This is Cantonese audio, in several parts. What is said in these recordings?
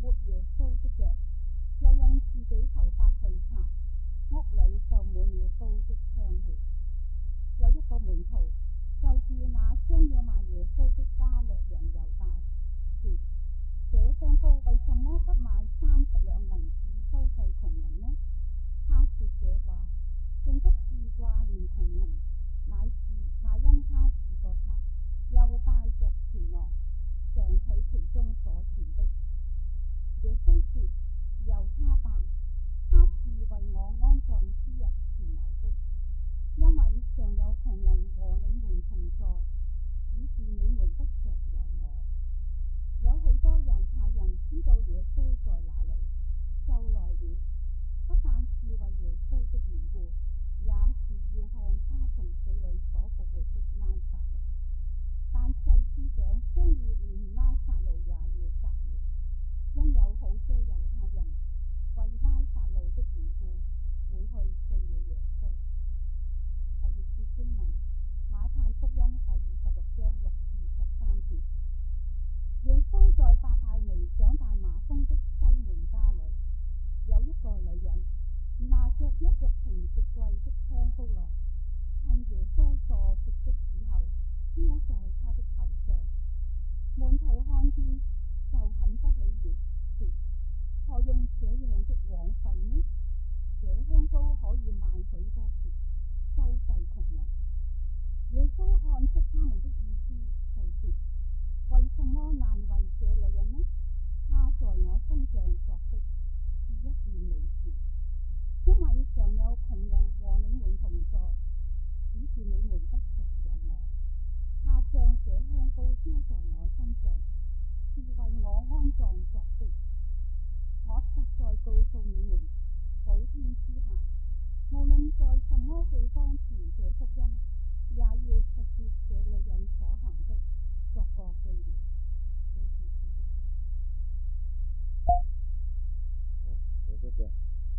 抹耶穌的腳，又用自己頭髮去擦，屋裏就滿了膏的香氣。有一個門徒，就是那將要賣耶穌的加略人猶大，說：這香膏為什麼不賣30兩銀子周濟窮人呢？他說這話並不是掛念窮人，乃因他是個賊，又帶着錢囊，常取其中所存的。耶穌說：由他吧，他是為我安葬之日存留的，因為常有窮人和你們同在，只是你們不常有我。有許多猶太人知道耶穌在哪裏，就來了，不但是為耶穌的緣故，也是要看他從死裏所復活的拉撒路。但祭司長商議連拉撒路也要殺了，因有好些猶太人為拉撒路的緣故回去信了耶穌。第二節經文，馬太福音第26章6至13節。耶穌在伯大尼長大麻風的西門家裏，有一個女人拿着一玉瓶極貴的香膏來，趁耶穌坐席的時候，澆在他的頭上。門徒看見，就很不喜悅，說：何用這樣的枉費呢？這香膏可以賣許多錢，周濟窮人。耶穌看出他們的意思，就說：為什麼難為這女人呢？她在我身上作的是一件美事，因為常有窮人和你們同在，只是你們不常有我。她將這香膏澆在我身上，是為我安葬作的。我實在告訴你們，普天之下，無論在什麼地方傳這福音，也要述說這女人所行的，作個紀念。這是主的道。 好多謝。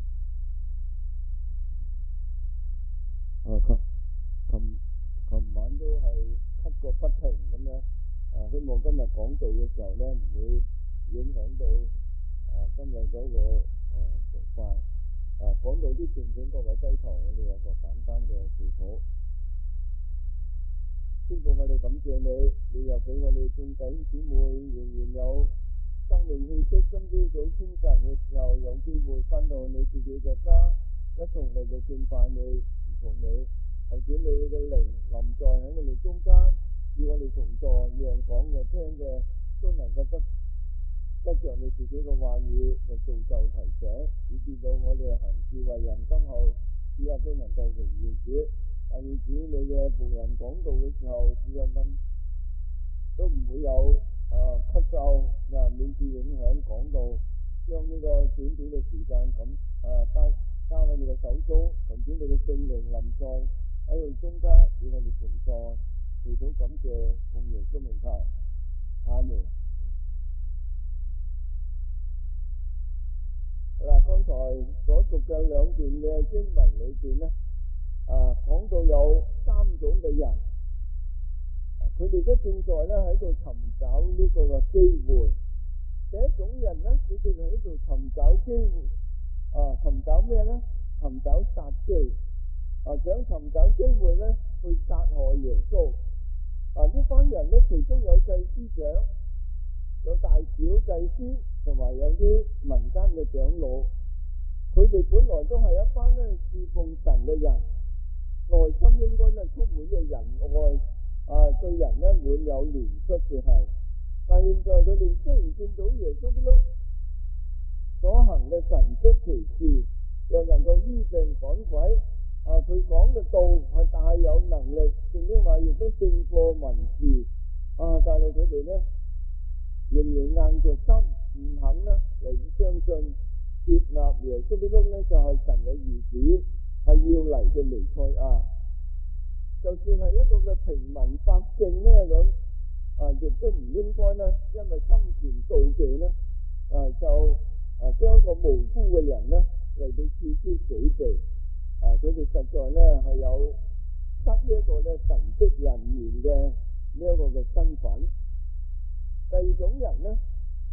琴晚都係咳個不停咁樣，希望今日講道嘅時候咧，唔會影響到今日嗰個崇拜。講道之前請各位低頭，我哋有個簡單嘅祈禱。天父，我哋感謝你，你又俾我哋眾弟兄姊妹仍然有生命氣息。今朝早清晨嘅時候，有機會翻到你自己嘅家，一同嚟到敬拜你、侍奉你。求主你嘅靈臨在喺我哋中間，與我哋同在，讓講嘅聽嘅都能夠得着你自己嘅話語嘅造就提醒，以至到我哋行事為人今後主啊都能夠榮耀主。但願主你嘅僕人講道嘅時候，主啊都唔會有咳嗽免至影響講道，將呢個短短嘅時間交喺你嘅手中，求主你嘅聖靈臨在喺我哋中間，與我哋同在，祈禱感謝，奉耶穌名求，阿門。嗱，剛才所讀嘅兩段嘅經文裏邊咧，講到有3種嘅人，佢哋都正在咧喺度尋找呢個嘅機會。第一種人咧，佢哋喺度尋找機會，尋找咩咧？尋找殺機，想尋找機會咧去殺害耶穌。呢班人咧，其中有祭司長，有大小祭司，同埋有啲民間嘅長老。佢哋本來都係一班咧侍奉神嘅人，內心應該咧充滿咗仁愛，對人咧滿有憐恤嘅係。但現在佢哋雖然見到耶穌基督所行嘅神蹟奇事，又能夠醫病趕鬼，佢講嘅道係大有能力，聖經話亦都勝過文士，但係佢哋咧仍然硬着心唔肯咧嚟相信接納耶穌基督咧就係神嘅兒子，係要嚟嘅彌賽亞。就算係一個嘅平民百姓咧咁，亦都唔應該咧，因為心存妒忌咧，就將一個無辜嘅人咧嚟到置之死地。佢哋實在咧係有失呢一個咧神職人員嘅呢一個嘅身份。第二種人咧，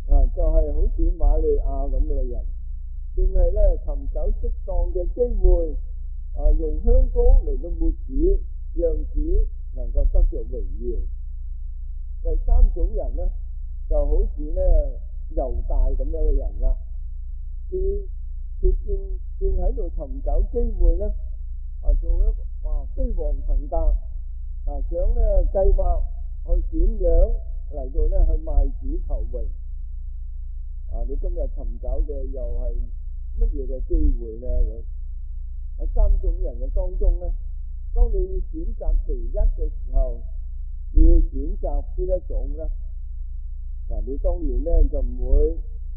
就係好似瑪利亞咁嘅人，淨係咧尋找適當嘅機會，用香膏嚟到抹主，讓主能夠得着榮耀。第三種人咧，就好似咧猶大咁樣嘅人啦，佢正喺度尋找機會咧，做一個飛黃騰達，想咧計劃去點樣嚟到咧去賣主求榮。你今日尋找嘅又係乜嘢嘅機會咧？咁喺三種人嘅當中咧，當你要選擇其一嘅時候，你要選擇邊一種咧？你當然咧就唔會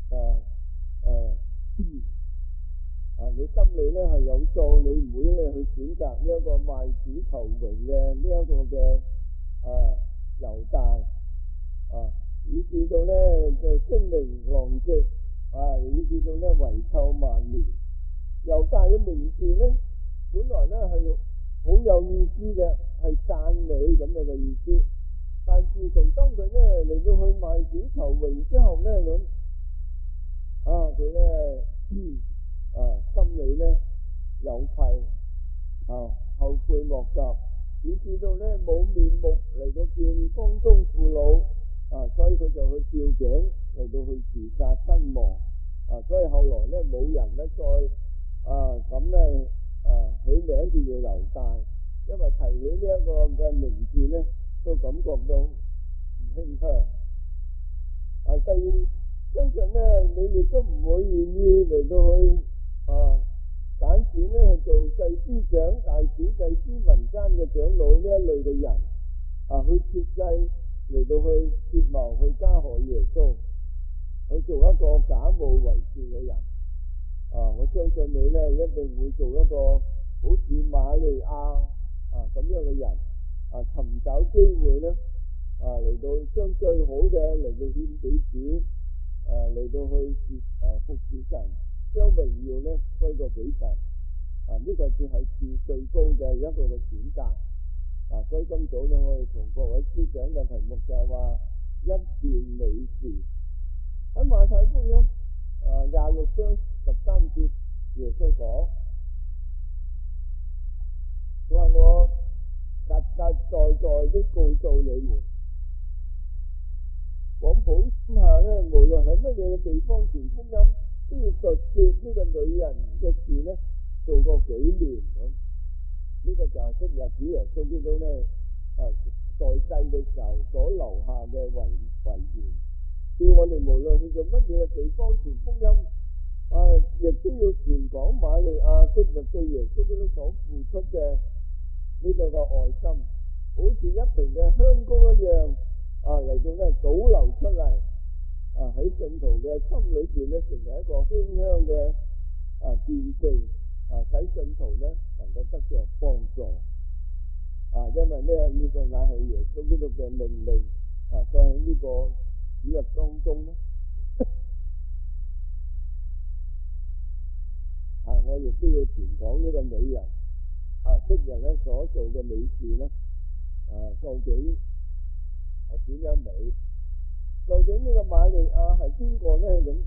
你心裏咧係有數，你唔會咧去選擇呢一個賣主求榮嘅呢一個嘅猶大以至到咧就聲名狼藉以至到咧遺臭萬年。猶大嘅名字咧，本來咧係好有意思嘅，係讚美咁樣嘅意思。但自從當佢咧嚟到去賣主求榮之後咧，咁佢咧心裏咧有愧後悔莫及，以至到咧冇面目嚟到見江東父老所以佢就去吊頸嚟到去自殺身亡所以後來咧冇人咧再咁咧起名叫做猶大，因為提起呢一個嘅名字咧，都感覺到唔馨香。第二，相信咧你亦都唔會願意嚟到去揀選咧去做祭司長、大小祭司、民間嘅長老呢一類嘅人去設計嚟到去設謀去加害耶穌，去做一個假冒為善嘅人。我相信你咧一定會做一個好似瑪利亞咁樣嘅人，尋找機會咧嚟到將最好嘅嚟到獻俾主，嚟到去服侍神，將榮耀咧歸過俾神。呢個只係最高嘅一個嘅選擇。所以今早咧我哋同各位師長嘅題目就係話一件美事。喺馬太福音26章13節，耶穌講，佢話我實實在在的告訴你們，往普天下咧，無論喺乜嘢嘅地方傳福音，都要述說呢個女人嘅事咧，做個紀念咁。呢個就係昔日主耶穌基督咧在世嘅時候所留下嘅遺言，叫我哋無論去到乜嘢嘅地方傳福音，亦都要傳講瑪利亞昔日對耶穌基督所付出嘅呢個嘅愛心，好似一瓶嘅香膏一樣嚟到咧倒流出嚟喺信徒嘅心裏邊咧，成為一個馨香嘅見證，使信徒咧能夠得着幫助。因為咧呢個乃係耶穌基督嘅命令，所以喺呢個主日當中咧，我亦都要傳講呢個女人昔日咧所做嘅美事咧，究竟係點樣美？究竟呢個瑪利亞係邊個咧？咁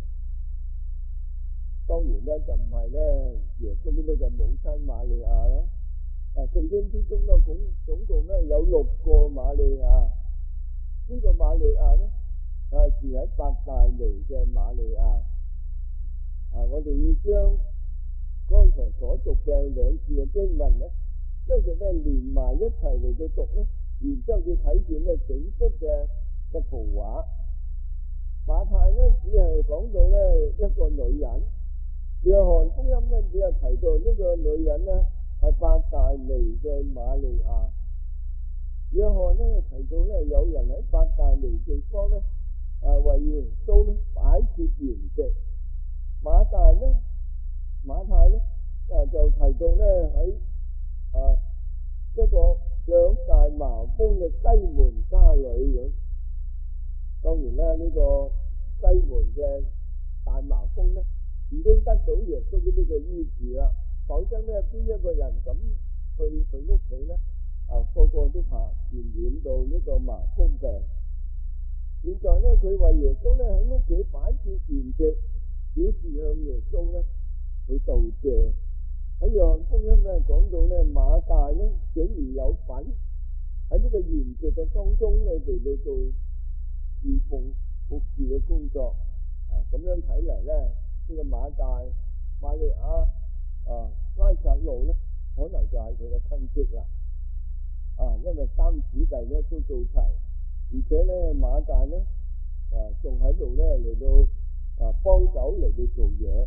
當然咧就唔係咧耶穌基督嘅母親瑪利亞啦。聖經之中咧總共咧有6個瑪利亞。呢個瑪利亞咧係住喺伯大尼嘅瑪利亞。我哋要將剛才所讀嘅2處嘅經文咧，將佢咧連埋一齊嚟到讀咧，然之後要睇見咧整幅嘅圖畫。馬太咧只係講到咧一個女人，約翰福音咧只係提到呢個女人咧係伯大尼嘅瑪利亞。約翰咧提到咧有人喺伯大尼地方咧為耶穌咧擺設筵席。馬太咧就提到咧喺一個長大麻風嘅西門家裏咁。當然啦，呢個西門嘅大麻風咧已經得到耶穌基督嘅醫治啦，否則咧邊一個人咁去佢屋企咧個個都怕傳染到呢個麻風病。 現在咧佢為耶穌咧喺屋企擺設筵席，表示向耶穌咧去道謝。喺約翰福音咧講到咧馬大咧竟然有份喺呢個筵席嘅當中咧嚟到做侍奉服侍嘅工作。咁樣睇嚟咧，呢個馬大、瑪利亞、拉撒路咧，可能就係佢嘅親戚啦。因為三姊弟咧都到齊，而且咧馬大咧仲喺度咧嚟到幫手嚟到做嘢。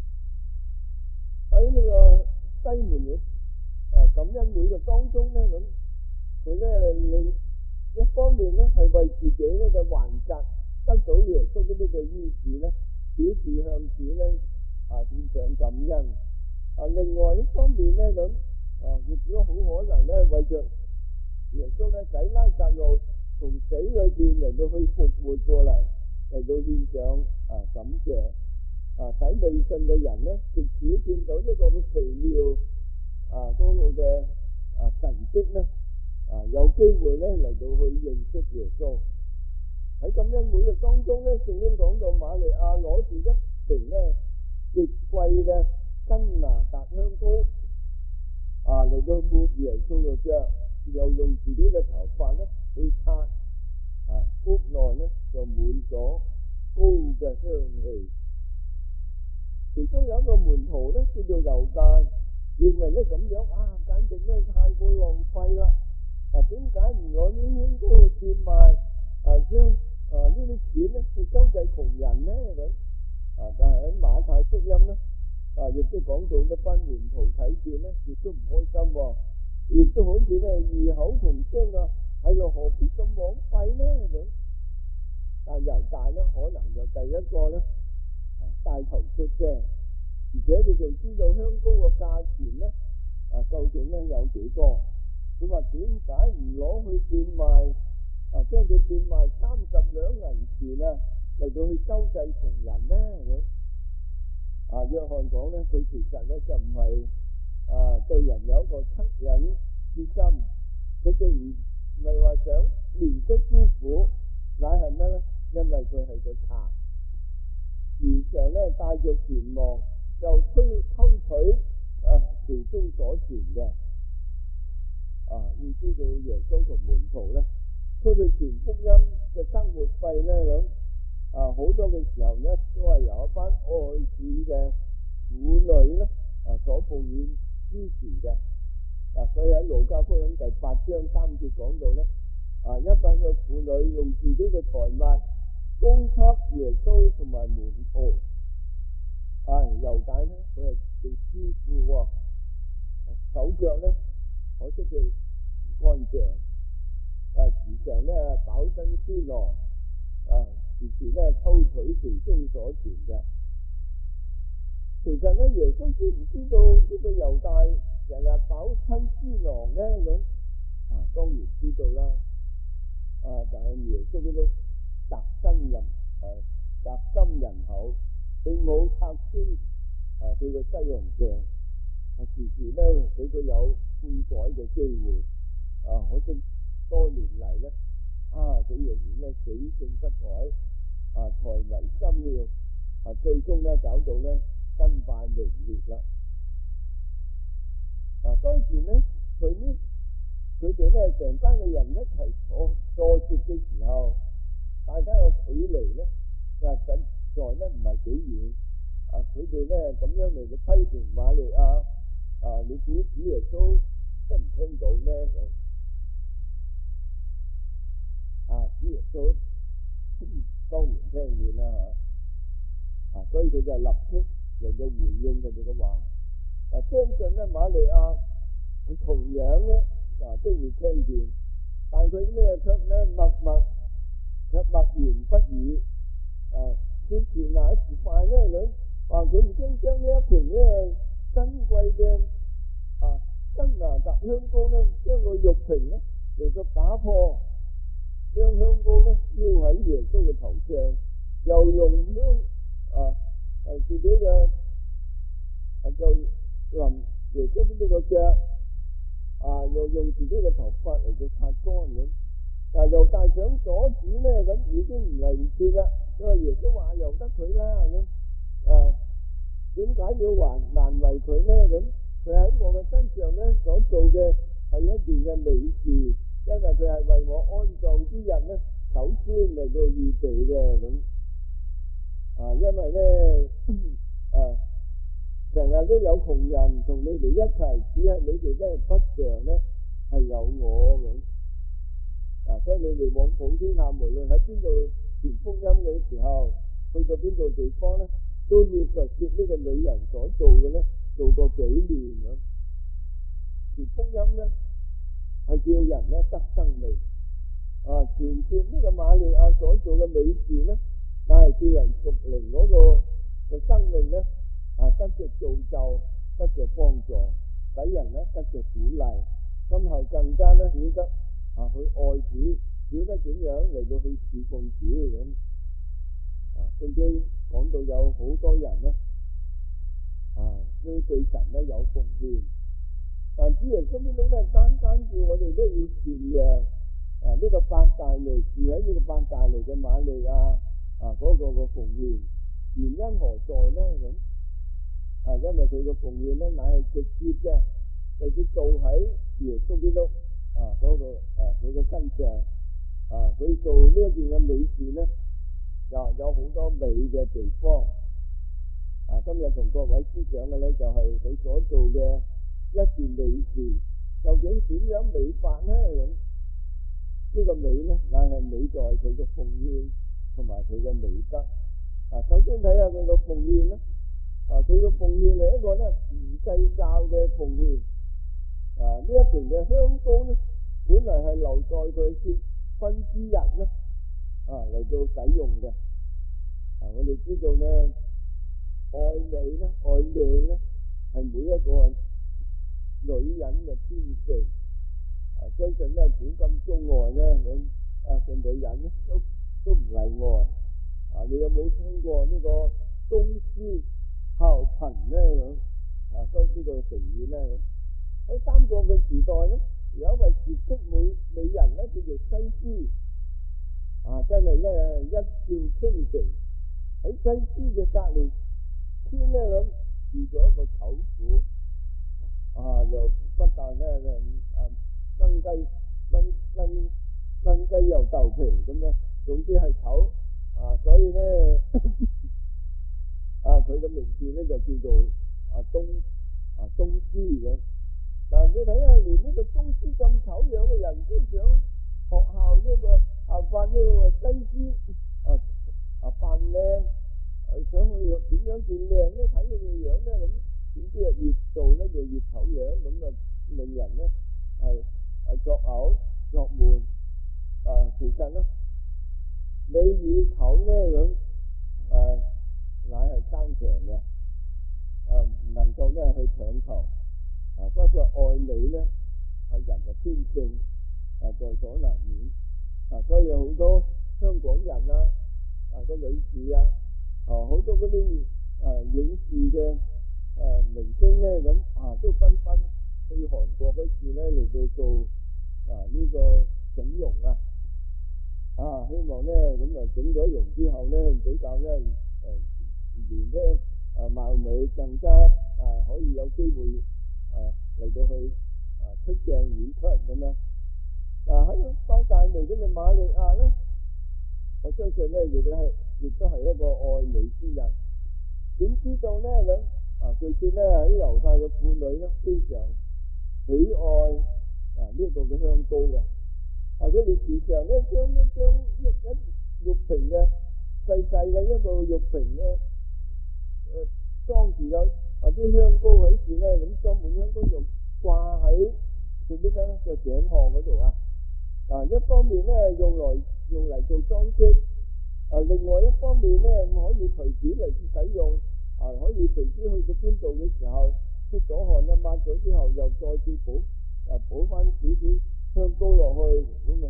喺呢個西門嘅感恩會嘅當中咧，咁佢咧另一方面咧係為自己咧嘅患疾得到耶穌基督嘅醫治咧，表示向主咧獻上感恩。另外一方面咧咁亦都好可能咧為着耶穌咧使拉撒路從死裏邊嚟到去復活過嚟，嚟到獻上感謝。使未信嘅人咧，藉此見到一個奇妙嗰個嘅神蹟咧，有機會咧嚟到去認識耶穌。喺感恩會嘅當中咧，聖經講到瑪利亞攞住一瓶咧極貴嘅真拿達香膏嚟到抹耶穌嘅腳，又用自己嘅頭髮咧去擦，屋內咧就滿咗高嘅香氣。其中有一個門徒咧叫做猶大，認為咧咁樣簡直咧太過浪費啦。點解唔攞啲香膏去變賣，將呢啲錢咧去周濟窮人咧咁？但係喺馬太福音咧，亦都講到一班門徒睇見咧，亦都唔開心喎，亦都好似咧異口同聲係咯，何必咁枉費咧咁？但係猶大咧可能就第一個咧帶頭出聲，而且佢仲知道香膏嘅價錢咧究竟咧有幾多？佢話點解唔攞去變賣，將佢變賣30兩銀錢嚟到去周濟窮人咧咁？約翰講咧，佢其實咧就唔係對人有一個惻隱之心，佢並唔係話想憐恤孤苦，乃係咩咧？因為佢係個賊，時常咧帶着錢囊，就偷取其中所存嘅。要知道耶穌同門徒咧出去傳福音嘅生活費咧咁，好多嘅時候咧都係由一班愛主嘅婦女咧所奉獻支持嘅。所以喺路加福音第8章3節講到咧，一班嘅婦女用自己嘅財物供給耶穌同埋門徒。猶大咧佢係做師傅喎，手腳咧可惜佢唔乾淨，時常咧飽身思囊，時時咧偷取其中所存嘅。其實咧，耶穌知唔知道呢個猶大成日飽身思囊咧咁？當然知道啦。但係耶穌基督宅心仁厚，並冇拆穿佢個西洋鏡，時時咧俾佢有悔改嘅機會。可惜多年嚟咧，佢仍然咧死性不改，財迷心竅，最終咧搞到咧身敗名裂啦。當時咧佢哋咧成班嘅人一齊坐席嘅時候，大家個距離咧實在咧唔係幾遠。佢哋咧咁樣嚟到批評瑪利亞，你估主耶穌聽唔聽到咧？主耶穌當然聽見啦所以佢就立即嚟到回應佢哋嘅話。相信咧瑪利亞佢同樣咧都會聽見，但佢咧卻咧默言不語。先前一時快咧佢已經將呢一瓶咧珍貴嘅真拿達香膏咧，將個玉瓶咧嚟到打破，將香膏咧澆喺耶穌嘅頭上，又用自己嘅就淋耶穌呢個腳，又用自己嘅頭髮嚟到擦乾咁。 猶大想阻止咧，咁已經唔嚟唔切啦。所以耶穌話由得佢啦咁。點解要難為佢咧？咁佢喺我嘅身上咧所做嘅係一件嘅美事，因為佢係為我安葬之日咧，首先嚟到預備嘅咁。因為咧成日都有窮人同你哋一齊，只係你哋咧不常咧係有我咁。所以你哋往普天下，無論喺邊度傳福音嘅時候，去到邊度地方咧，都要述說呢個女人所做嘅咧，做個紀念咁。傳福音咧係叫人咧得生命。傳說呢個瑪利亞所做嘅美事咧，但係叫人屬靈嗰個嘅生命咧，得着造就，得着幫助，使人咧得着鼓勵，今後更加咧曉得去愛主，曉得點樣嚟到去侍奉主咁。聖經講到有好多人咧，都對神咧有奉獻，但主耶穌基督咧單叫我哋咧要傳揚呢個伯大尼，住喺呢個伯大尼嘅瑪利亞嗰個嘅奉獻，原因何在咧咁？因為佢嘅奉獻咧乃係直接嘅嚟到做喺耶穌基督嗰個佢嘅身上。佢做呢一件嘅美事咧，有好多美嘅地方。今日同各位思想嘅咧就係佢所做嘅一件美事，究竟點樣美法咧咁？呢個美咧乃係美在佢嘅奉獻同埋佢嘅美德。首先睇下佢個奉獻啦。佢個奉獻係一個咧唔計較嘅奉獻。呢一瓶嘅香膏咧，本嚟係留在佢結婚之日咧，嚟到使用嘅。我哋知道咧，愛美咧、愛靚咧，係每一個女人嘅天性。相信咧古今中外咧咁嘅女人咧都唔例外。你有冇聽過呢個東施效顰咧咁？都呢個成語咧咁。喺三國嘅時代咧，有一位絕色美人咧，叫做西施。真係咧一笑傾城。喺西施嘅隔離村咧咁住咗一個醜婦。又不但咧生雞又豆皮咁樣，總之係醜。所以咧佢嘅名字咧就叫做東施咁。但你睇下，連呢個東施咁醜樣嘅人都想學校呢個效法呢個西施扮靚，想去點樣變靚咧？睇佢嘅樣咧咁，點知越做咧就越醜樣，咁令人咧係作嘔作悶。其實咧美與醜咧咁乃係生成嘅，唔能夠咧去強求。不過愛美咧係人嘅天性，在所難免。所以好多香港人個女士好多嗰啲影視嘅明星咧咁都紛紛去韓國嗰處咧嚟到做呢個整容希望咧咁整咗容之後咧比較咧年輕貌美，更加可以有機會嚟到去出鏡演出咁樣。喺伯大尼嗰隻瑪利亞咧，我相信咧亦都係一個愛美之人。點知道咧咁據說咧喺猶太嘅婦女咧非常喜愛呢個嘅香膏嘅。佢哋時常咧將一玉瓶嘅細細嘅一個玉瓶咧裝住有啲香膏喺處咧，咁裝滿香膏就掛喺佢邊咧個頸項嗰度一方面咧用嚟做裝飾，另外一方面咧可以隨便嚟使用，可以隨時去到邊度嘅時候出咗汗抹咗之後又再次補翻少少香膏落去，咁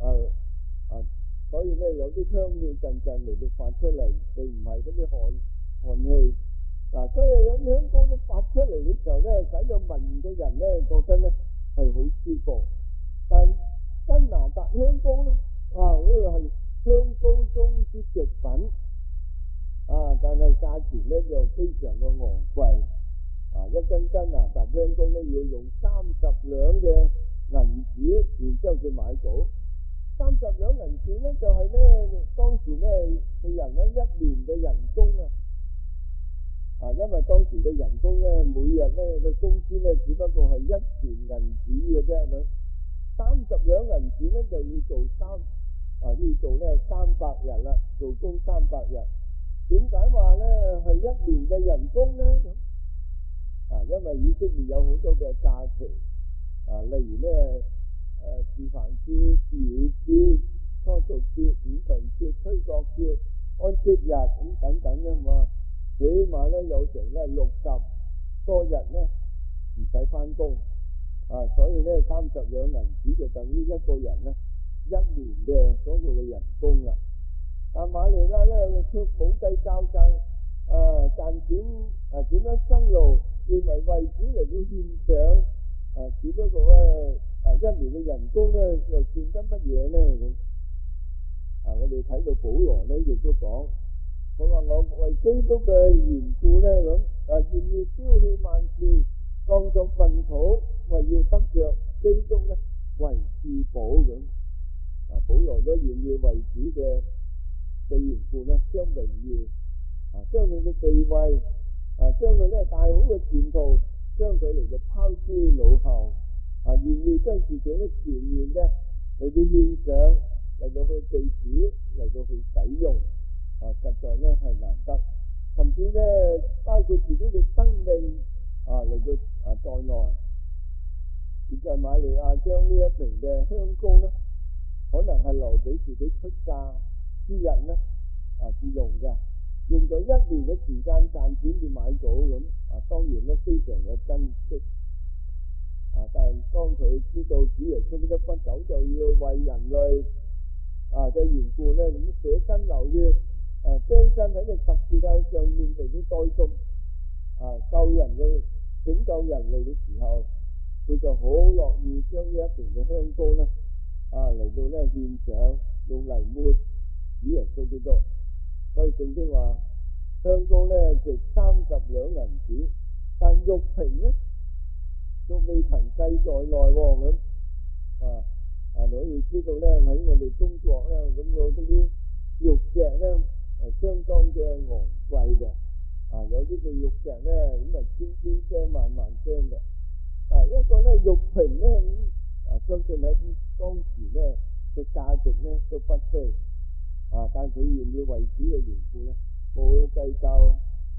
所以咧有啲香氣陣陣嚟到發出嚟，並唔係嗰啲汗氣。所以有香膏都發出嚟嘅時候咧，使到聞嘅人咧覺得咧係好舒服。但真拿達香膏咧，嗰個係香膏中之極品，但係價錢咧就非常嘅昂貴，一斤真拿達香膏咧要用30兩嘅銀紙，然之後至買到。30兩銀紙咧就係咧當時咧嘅人咧1年嘅人工因為當時嘅人工咧每日咧嘅工資咧只不過係1錢銀紙嘅啫咁，30兩銀紙咧就要做要做咧300日啦，做工300日。點解話咧係1年嘅人工咧咁？因為以色列有好多嘅假期，例如咧住棚節、逾節、初熟節、五旬節、吹角節、安息日咁等等嘅嘛，起碼咧有成咧60多日咧唔使返工，所以咧30兩銀紙就等於一個人咧1年嘅嗰個嘅人工啦。但馬利拉咧卻冇計較賺錢點樣辛勞，認為為主嚟到獻上，只不過1年嘅人工咧又算得乜嘢咧咁？我哋睇到保羅咧亦都講，佢話我為基督嘅緣故咧咁，願意丟棄萬事，當作糞土，為要得着基督咧為至寶咁。保羅都願意為主嘅緣故咧，將榮耀將佢嘅地位將佢咧大好嘅前途，將佢嚟到拋諸腦後，願意將自己咧全然嘅嚟到獻上，嚟到去被主嚟到去使用，實在咧係難得，甚至咧包括自己嘅生命嚟到在內。現在瑪利亞將呢一瓶嘅香膏咧，可能係留俾自己出嫁之日咧至用嘅，用咗1年嘅時間賺錢至買到咁，當然咧非常嘅珍惜。但係當佢知道主耶穌都不久就要為人類嘅緣故咧，咁捨身流血，釘身喺個十字架上面嚟到代贖拯救人類嘅時候，佢就好樂意將呢一瓶嘅香膏咧嚟到咧獻上，用嚟抹主耶穌基督。所以聖經話香膏咧值30兩銀子，但玉瓶咧仲未曾計在內咁。你可以知道咧喺我哋中國咧咁嗰啲玉石咧相當嘅昂貴嘅，有啲嘅玉石咧咁千聲萬聲嘅，一個咧玉瓶咧相信喺當時咧嘅價值咧都不菲，但佢願意為主嘅緣故咧冇計較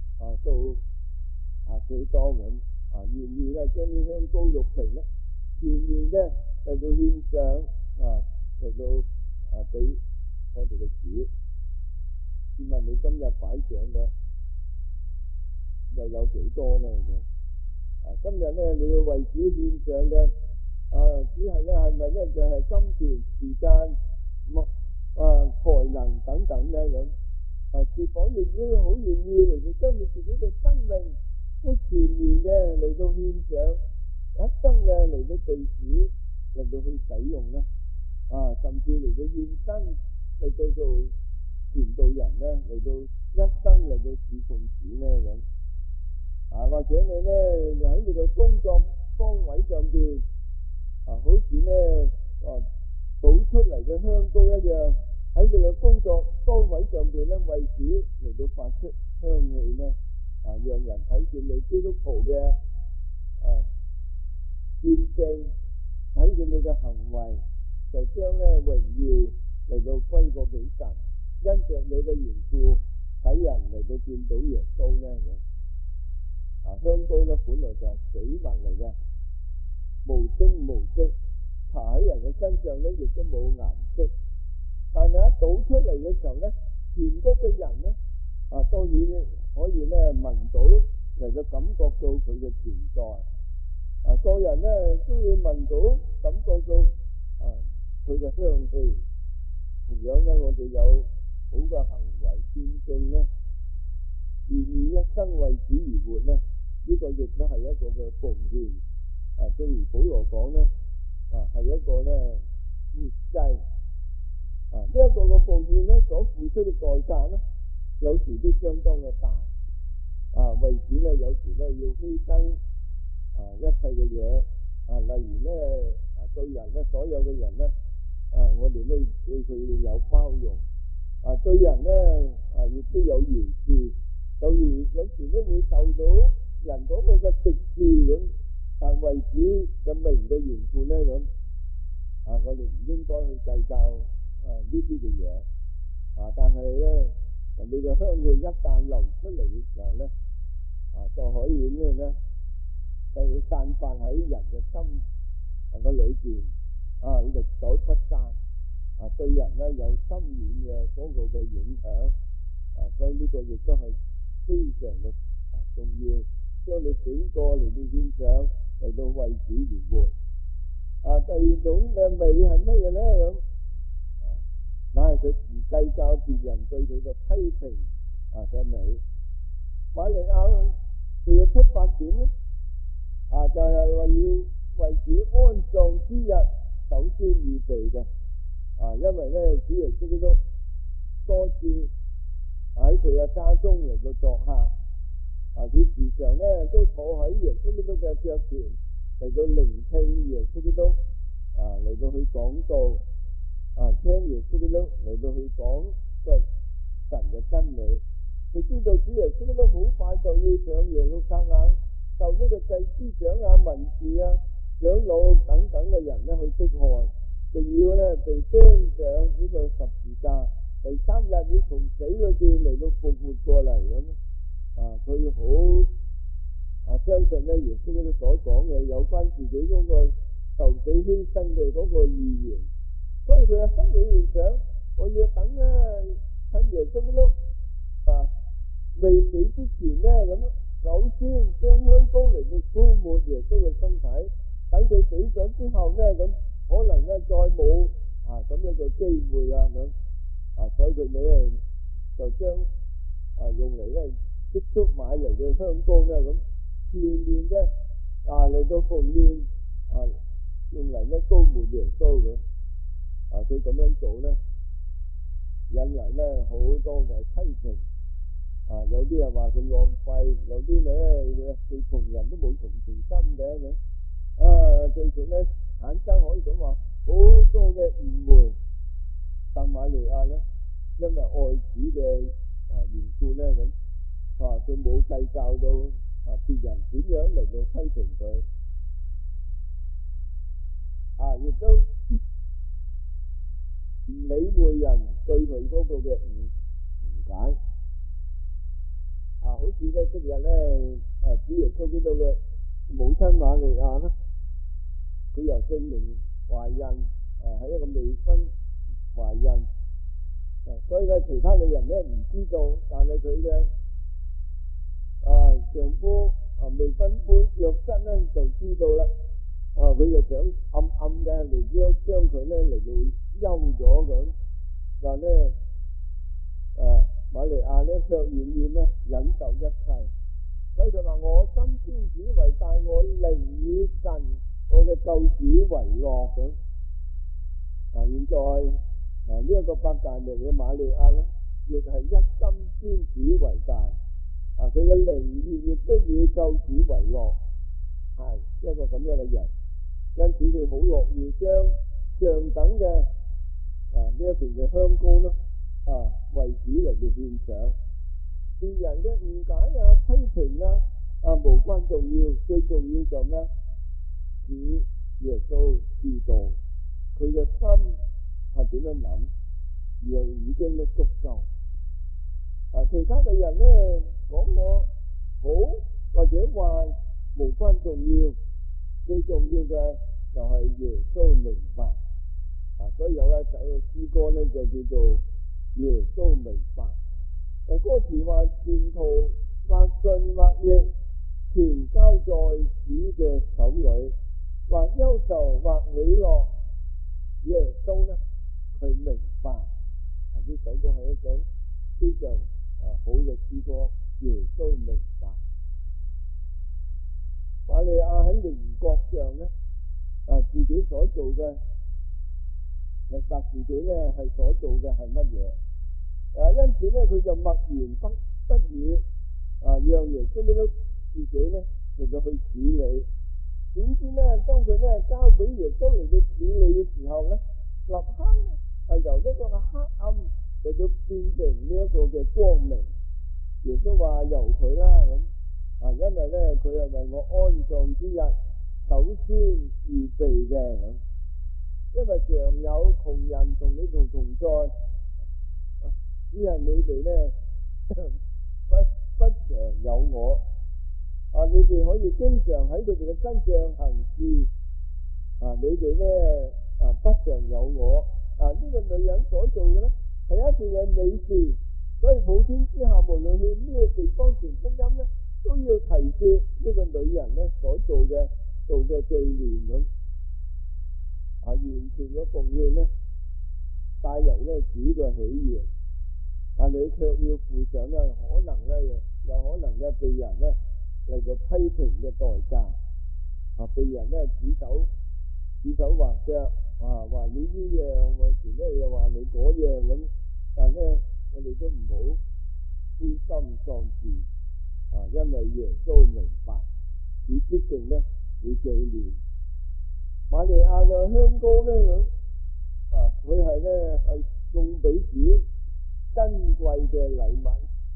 到幾多咁，願意咧將啲香膏玉瓶咧全然嘅嚟到獻上，嚟到俾我哋嘅主。試問你今日擺上嘅又有幾多呢？今日咧你要為主獻上嘅只係咧係咪咧就係金錢、時間、才能等等咧咁？是否亦都好願意嚟到將你自己嘅生命都全然嘅嚟到獻上，一生嘅嚟到被主嚟到去使用咧？甚至嚟到獻身嚟到做傳道人咧，嚟到一生嚟到侍奉主咧咁。或者你咧就喺你嘅工作崗位上邊，好似咧倒出嚟嘅香膏一樣，喺你嘅工作崗位上邊咧為主嚟到發出香氣咧，讓人睇見你基督徒嘅見證，睇見你嘅行為，就將咧榮耀嚟到歸過俾神，因着你嘅緣故，使人嚟到見到耶穌咧咁。香膏咧本來就係死物嚟嘅，無聲無息，搽喺人嘅身上咧亦都冇顏色。但係一倒出嚟嘅時候咧，全屋嘅人咧當然可以咧聞到嚟到感覺到佢嘅存在。個人咧都要聞到感覺到佢嘅香氣。同樣咧，我哋有好嘅行為見證咧，願意一生為主而活咧，呢個亦都係一個嘅奉獻。正如保羅講咧，係一個咧活祭。呢一個嘅奉獻咧，所付出嘅代價咧，有時都相當嘅大。為主咧，有時咧要犧牲一切嘅嘢。例如咧對人咧，所有嘅人咧，我哋咧對佢要有包容。對人咧亦都有饒恕。有時咧會受到人嗰個嘅敵視咁，但為主嘅名嘅緣故咧咁，我哋唔應該去計較呢啲嘅嘢。但係咧，你嘅香氣一旦流出嚟嘅時候咧，就可以咩咧？就會散發喺人嘅心嘅裏邊，歷久不散。對人咧有深遠嘅嗰個嘅影響。所以呢個亦都係非常嘅重要，將你整個嚟到獻上，嚟到為主而活。第二種嘅美係乜嘢咧咁？但係佢唔計較別人對佢嘅批評嘅美。瑪利亞佢嘅出發點咧，就係要為主安葬之日首先預備嘅。因為咧主耶穌基督多次喺佢嘅家中嚟到作客。佢時常咧都坐喺耶穌基督嘅腳前嚟到聆聽耶穌基督嚟到去講道。聽耶穌基督嚟到去講述神嘅真理。佢知道主耶穌基督好快就要上耶路撒冷，受呢個祭司長文士長老等等嘅人咧去迫害，並要咧被釘上呢個十字架，第3日要從死裏邊嚟到復活過嚟咁。佢好相信咧耶穌基督所講嘅有關自己嗰個受死犧牲嘅嗰個預言。所以佢嘅心裏面想，我要等趁耶穌基督未死之前咧咁，首先將香膏嚟到膏抹耶穌嘅身體，等佢死咗之後咧咁，可能咧再冇咁樣嘅機會啦咁。所以佢哋就將用嚟咧積蓄買嚟嘅香膏咧咁，全面嘅嚟到奉獻用嚟咧膏抹耶穌咁。佢咁樣做咧，引嚟咧好多嘅批評。有啲人話佢浪費，有啲咧佢對窮人都冇同情心嘅咁。對佢咧產生可以講話好多嘅誤會。但瑪利亞咧，因為愛主嘅緣故咧咁，佢冇計較到別人點樣嚟到批評佢。亦都唔理會人對佢嗰個嘅誤解。好似咧即日咧，主耶穌基督嘅母親瑪利亞咧，佢由聖靈懷孕，係一個未婚懷孕。所以咧其他嘅人咧唔知道，但係佢嘅丈夫未婚夫約瑟咧就知道啦。佢就想暗暗嘅嚟將佢咧嚟到休咗咁，但係咧瑪利亞咧卻願意咧忍受一切。所以就話我心尊主為大，我寧以神我嘅救主為樂咁。現在呢一個伯大尼嘅瑪利亞咧，亦係一心尊主為大。佢嘅靈意亦都以救主為樂，係一個咁樣嘅人。因此佢好樂意將上等嘅呢一邊嘅香膏咯，為主嚟到獻上。別人嘅誤解批評無關重要，最重要就咩？主耶穌知道佢嘅心係點樣諗，又已經咧足夠。其他嘅人咧講我好或者壞無關重要，最重要嘅就係耶穌明白。所以有一首詩歌咧就叫做耶穌明白。歌詞話前途或順或逆，全交在主嘅手裏，或憂愁或喜樂，耶穌咧佢明白。呢首歌係一首非常好嘅詩歌，耶穌明白。瑪利亞喺靈覺上咧自己所做嘅明白自己咧係所做嘅係乜嘢。因此咧佢就默言不語，讓耶穌基督自己咧嚟到去處理。點知咧當佢咧交俾耶穌嚟到處理嘅時候咧，立刻咧由一個黑暗嚟到變成呢一個嘅光明。耶穌話由佢啦咁，因為咧佢係為我安葬之日首先預備嘅咁。因為常有窮人同你同在，只係你哋咧不常有我。你哋可以經常喺佢哋嘅身上行事，你哋咧不常有我。呢個女人所做嘅咧係一件嘅美事，所以普天之下無論去咩地方傳福音咧，都要提說呢個女人咧所做嘅紀念咁。完全嘅奉獻咧帶嚟咧主嘅喜悅，但你卻要付上咧可能咧有可能咧被人咧嚟到批評嘅代價，被人咧指手畫腳，話你呢樣，有時咧又話你嗰樣咁。但咧我哋都唔好灰心喪志，因為耶穌明白主必定咧會紀念。瑪利亞嘅香膏咧佢係咧係送俾主珍貴嘅禮物，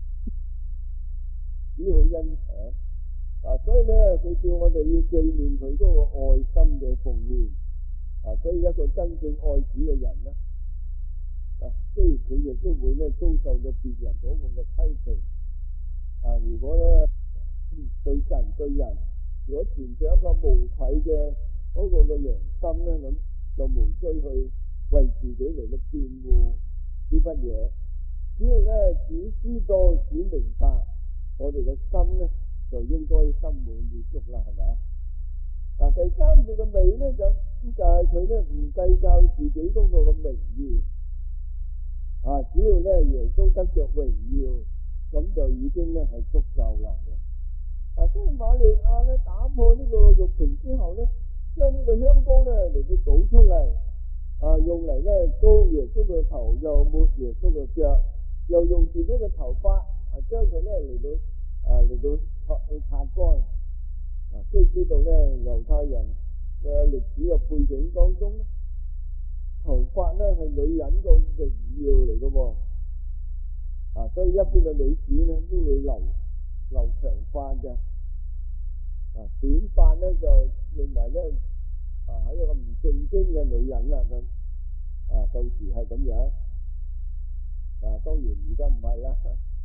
主好欣賞，所以咧佢叫我哋要紀念佢嗰個愛心嘅奉獻。所以一個真正愛主嘅人咧，雖然佢亦都會咧遭受到別人嗰個嘅批評，如果咧對神對人，如果存着一個無愧嘅嗰個嘅良心咧，咁就無需去為自己嚟到辯護啲乜嘢。只要咧主知道主明白，我哋嘅心咧就應該心滿意足啦，係咪？第三節嘅尾咧就係佢咧唔計較自己嗰個嘅名譽，只要咧耶穌得着榮耀，咁就已經咧係足夠啦。所以瑪利亞咧打破呢個玉瓶之後咧，將呢個香膏咧嚟到倒出嚟，用嚟咧膏耶穌嘅頭，又抹耶穌嘅腳，又用自己嘅頭髮將佢咧嚟到去擦乾。需知道咧猶太人嘅歷史嘅背景當中咧，頭髮咧係女人個榮耀嚟嘅喎，所以一般嘅女子咧都會留長髮嘅，短髮咧就認為咧係一個唔正經嘅女人啦咁，到時係咁樣，當然而家唔係啦，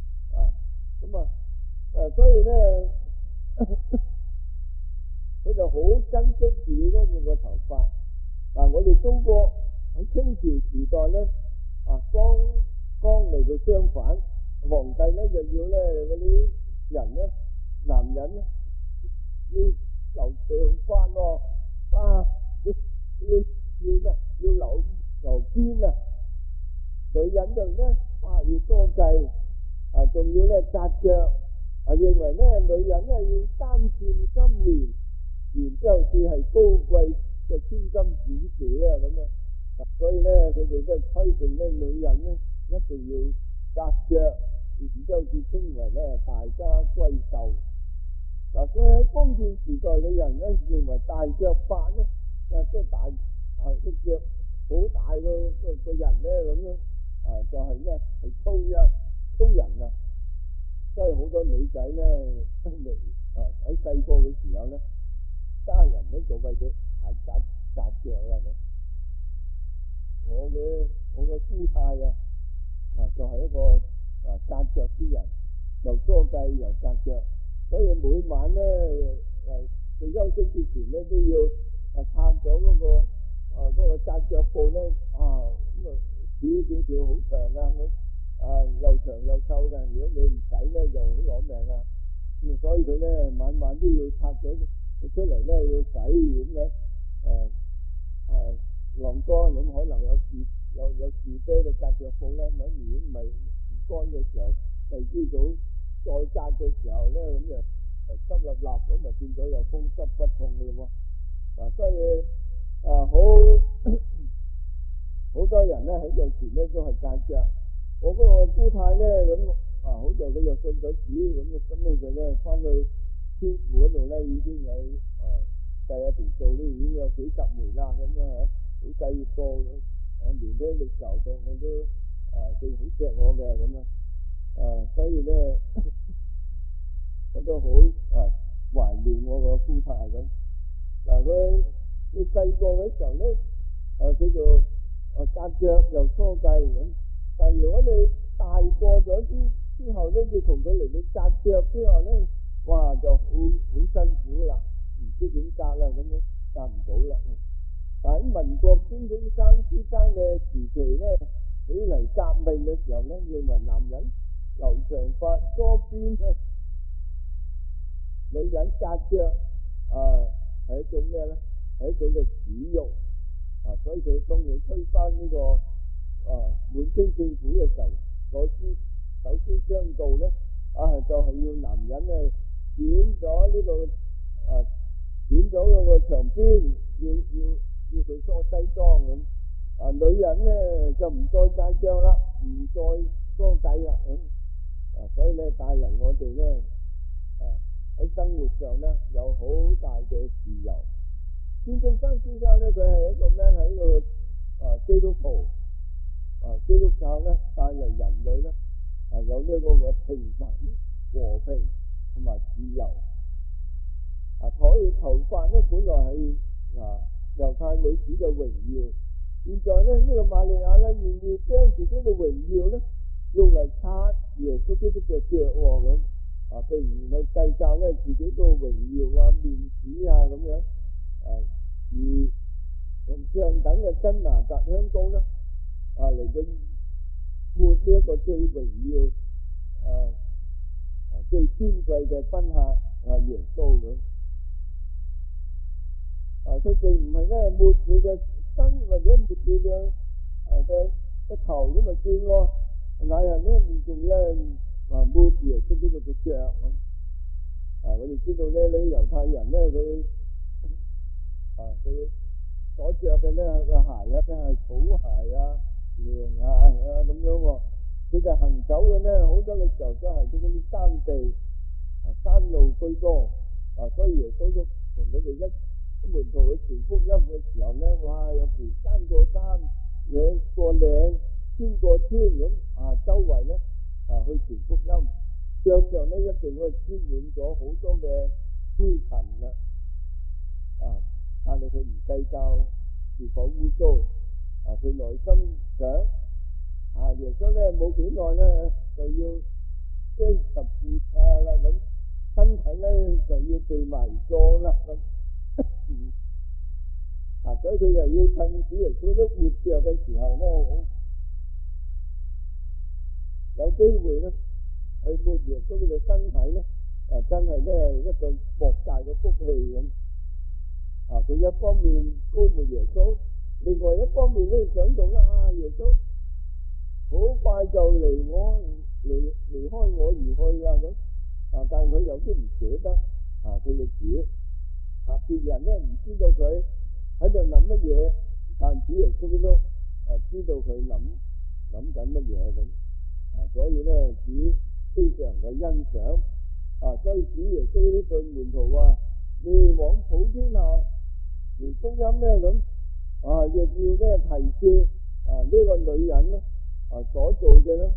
所以咧佢就好珍惜自己嗰個頭髮。我哋中國喺清朝時代咧，剛嚟到相反，皇帝咧就要咧嗰啲人咧，男人咧要留長髮喎，要咩？要留辮啊！女人就咧要多計，仲要咧紮腳，認為咧女人咧要3寸金蓮，然之後至係高貴嘅千金小姐咁。所以咧佢哋都規定咧女人咧一定要紮腳，然之後至稱為咧大家閨秀。所以喺封建時代嘅人咧認為大腳八咧，即係大個腳好大個人咧咁樣，就係咧係粗人啊。所以好多女仔咧喺細個嘅時候咧，家人咧就為佢紮腳啦咁。我嘅姑太就係一個紮腳啲人，又梳髻又紮腳，所以每晚咧佢休息之前咧都要插咗嗰個紮腳布咧，條好長噶，又長又臭噶，如果你唔洗咧就好攞命啊。所以佢咧晚晚都要插咗佢出嚟咧要洗咁樣，晾乾咁，可能有士啤嘅紮腳布啦。咁如果唔係唔乾嘅時候，第二朝早再紮嘅時候咧，咁就濕立立咁，咪變咗又風濕骨痛嘅咯喎。所以好多人咧喺嗰時咧都係紮腳。我嗰個姑太咧咁好在佢又信咗主咁尾佢咧翻去天父嗰度咧已經有計一條數咧已經有幾十年啦咁好細個年輕嘅時候我都佢好錫我嘅咁所以咧我都好懷念我個姑太咁。佢細個嘅時候咧佢就紮腳又梳髻咁。但如果你大個咗之後咧，要同佢嚟到紮腳之後咧，哇就好辛苦啦，唔知點紮啦咁樣，紮唔到啦。但喺民國孫中山先生嘅時期咧，起嚟革命嘅時候咧，認為男人留長髮梳辮咧，女人紮腳係一種咩咧？係一種嘅恥辱所以佢當佢推翻呢個滿清政府嘅時候，首先商道咧就係要男人咧剪咗嗰個長辮，要佢梳西裝咁。女人咧就唔再紮腳啦，唔再梳髻啦咁。所以咧帶嚟我哋咧喺生活上咧有好大嘅自由。孫中山先生咧佢係一個咩？係一個基督徒。基督教咧帶嚟人類咧有呢個嘅平等、和平同埋自由。所以頭髮咧本來係猶太女子嘅榮耀，現在咧呢個瑪利亞咧願意將自己嘅榮耀咧用嚟擦耶穌基督嘅腳咁並唔係計較咧自己個榮耀面子咁樣而用上等嘅真哪噠香膏咧嚟到抹呢一個最榮耀最尊貴嘅賓客耶穌咁。佢並唔係咧抹佢嘅身或者抹佢嘅頭咁咪算喎，乃係咧仲要抹耶穌基督嘅腳咁。我哋知道咧，呢猶太人咧佢所着嘅咧個鞋咧係草鞋涼鞋咁樣喎。佢哋行走嘅咧好多嘅時候都係啲嗰啲山地山路居多所以耶穌都同佢哋一門徒去傳福音嘅時候咧，哇有時山過山，嶺過嶺，村過村咁周圍咧去傳福音，腳上咧一定會沾滿咗好多嘅灰塵啦但係佢唔計較是否污糟佢內心想耶穌咧冇幾耐咧就要釘十字架啦咁，身體咧就要被埋葬啦咁所以佢又要趁主耶穌都活着嘅時候咧，有機會咧去抹耶穌嘅身體咧真係咧一個莫大嘅福氣咁佢一方面膏抹耶穌，另外一方面咧想到啦耶穌好快就離開我而去啦咁但係佢有啲唔捨得佢嘅主別人咧唔知道佢喺度諗乜嘢，但主耶穌都知道佢諗緊乜嘢咁所以咧主非常嘅欣賞所以主耶穌都對門徒話：你往普天下傳福音咧咁亦要咧提示呢個女人咧所做嘅咧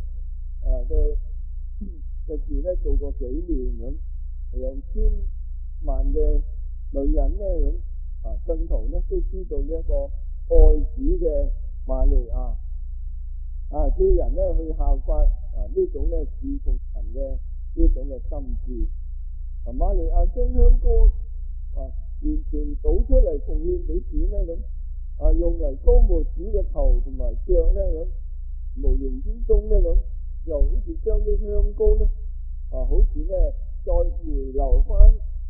嘅事咧做過紀念咁，用千萬嘅女人咧咁信徒咧都知道呢一個愛主嘅瑪利亞叫人咧去效法呢種咧侍奉神嘅呢種嘅心志瑪利亞將香膏完全倒出嚟奉獻俾主咧咁用嚟膏抹主嘅頭同埋腳咧咁，無形之中咧咁又好似將啲香膏咧好似咧再回流翻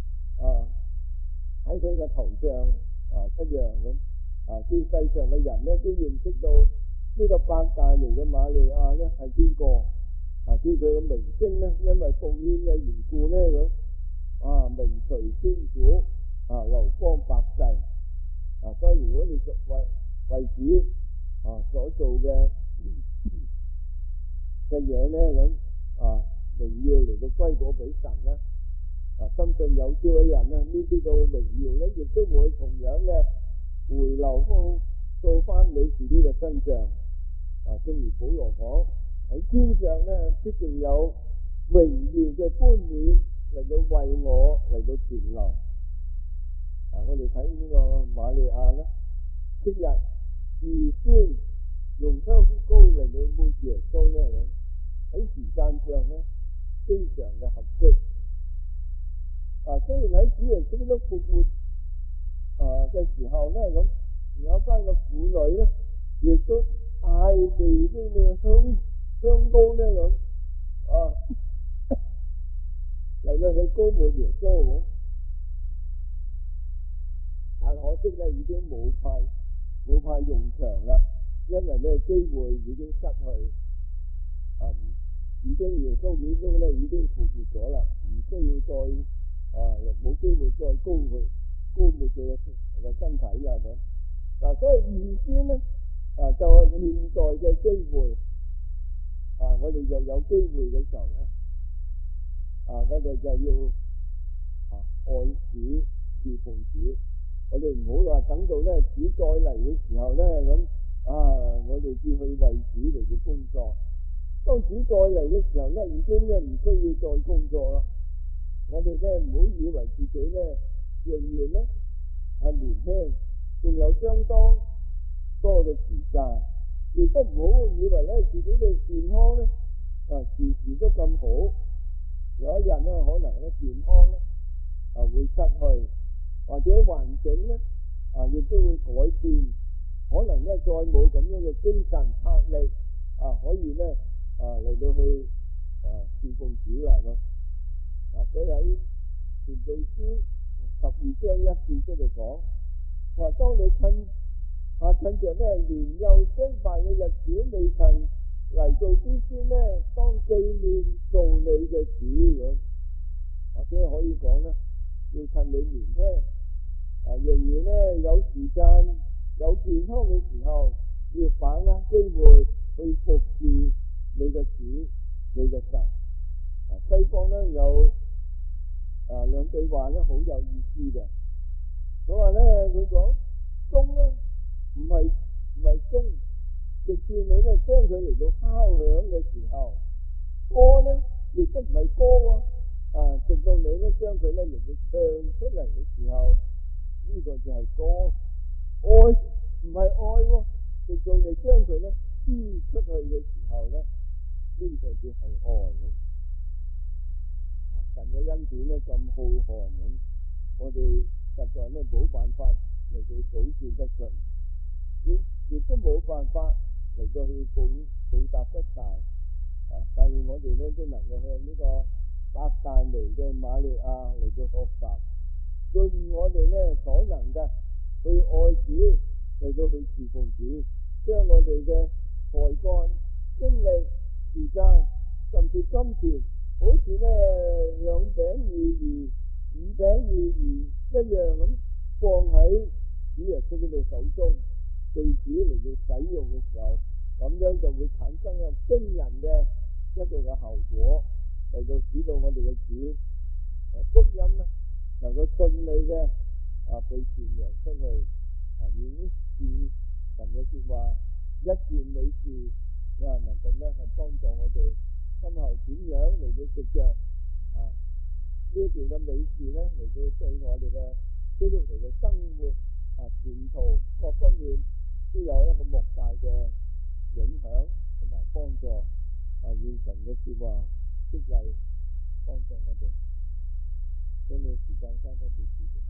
喺佢嘅頭上一樣咁叫世上嘅人咧都認識到呢個伯大尼嘅瑪利亞咧係邊個叫佢嘅名聲咧因為奉獻嘅緣故咧咁名垂千古流芳百世所以如果你為主所做嘅嘢咧，咁榮耀嚟到歸過俾神咧。深信有朝一日咧，呢啲嘅榮耀咧，亦都會同樣嘅回流到翻你自己嘅身上。正如保羅講，喺天上咧，必定有榮耀嘅冠冕嚟到為我嚟到存留。我哋睇呢個瑪利亞咧，即日預先用香膏嚟到抹耶穌咧，喺時間上咧非常嘅合適。雖然喺主耶穌基督復活嘅時候咧，咁有一班嘅婦女咧，亦都帶備呢個香膏咧，咁嚟到去膏抹耶穌。但可惜咧，已經冇派用場啦，因為咧機會已經失去。已經耶穌基督咧已經復活咗啦，唔需要再冇機會再膏抹佢嘅身體啦。咁所以預先咧就係現在嘅機會。我哋就有機會嘅時候咧，我哋就要愛主侍奉主。我哋唔好話等到咧主再嚟嘅時候咧，咁我哋至去為主嚟到工作。當主再嚟嘅時候咧，已經咧唔需要再工作啦。我哋咧唔好以為自己咧仍然咧係年輕，仲有相當多嘅時間，亦都唔好以為咧自己嘅健康咧時時都咁好。有一日咧可能咧健康咧會失去，或者環境咧亦都會改變，可能咧再冇咁樣嘅精神魄力可以咧嚟到去侍奉主啦。所以喺傳道書12章1節嗰度講，話當你趁着咧年幼衰敗嘅日子未曾嚟到之先咧，當紀念做你嘅主咁。或者可以講咧，要趁你年輕仍然咧有時間有健康嘅時候，要把握機會去服侍你嘅主你嘅神。西方咧有兩句話咧好有意思嘅。佢話咧，佢講鐘咧唔係鐘，直至你咧將佢嚟到敲響嘅時候；歌咧亦都唔係歌喎，直到你咧將佢咧嚟到唱出嚟嘅時候，呢個就係歌。愛唔係愛喎，直到你將佢咧施出去嘅時候咧，呢個就係愛。神嘅恩典咧咁浩瀚咁，我哋實在咧冇辦法嚟到數算得盡，亦都冇辦法嚟到去報答得晒。但願我哋咧都能夠向呢個伯大尼嘅瑪利亞嚟到學習，盡我哋咧所能嘅去愛主，嚟到去侍奉主，將我哋嘅才幹、精力、時間，甚至金錢，好似咧2餅2魚、5餅2魚一樣咁，放喺主耶穌嗰度手中，被主嚟到使用嘅時候，咁樣就會產生一個驚人嘅一個嘅後果，嚟到使到我哋嘅主福音咧能夠順利嘅被傳揚出去。願是神嘅說話一件美事，能夠咧係幫助我哋今後點樣嚟到藉着呢件嘅美事咧嚟到對我哋嘅基督徒嘅生活前途各方面都有一個莫大嘅影響同埋幫助。願神嘅說話激勵幫助我哋，將呢個時間交翻俾主席。